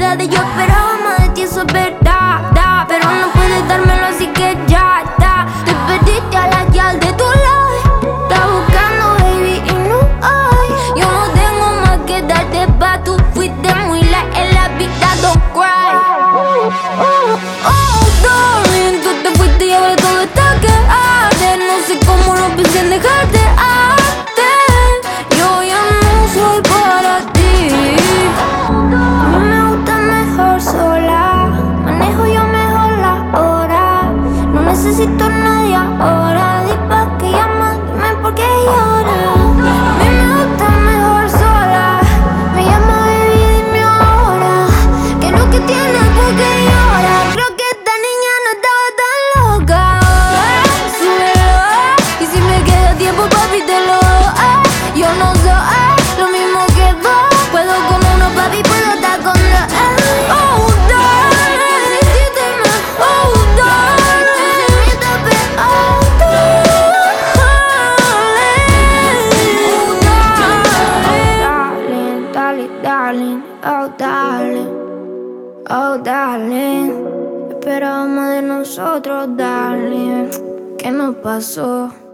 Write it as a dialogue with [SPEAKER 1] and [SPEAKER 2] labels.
[SPEAKER 1] de yo esperaba más de ti, eso es verdad, pero no puedes dármelo, así que ya está. Te perdiste a la yal de tu life. Estás buscando, baby, y no hay. Yo no tengo más que darte, pa' tú fuiste muy light en la vida, don't cry. Oh, darling, tú te fuiste y ahora todo está que arde. No sé cómo no pensé en dejarte antes. Yo ya no soy para ti. A mí me gusta mejor sola. Manejo yo mejor la hora. No necesito a nadie ahora. Di pa' que llama, dime por qué llora. A mí me gusta mejor sola. Me llama baby, dime ahora. ¿Qué es lo que tienes? ¿Por qué llora? Creo que esta niña no estaba tan loca. Súbelo, y si me queda tiempo, papi, te lo doy. Yo no soy lo mismo que vos. Puedo con uno, papi, puedo estar con dos. Oh, darling, necesítame. Oh, darling, oh, darling, darling, darling, oh, darling, oh, darling. Esperábamos de nosotros, darling. ¿Qué nos pasó?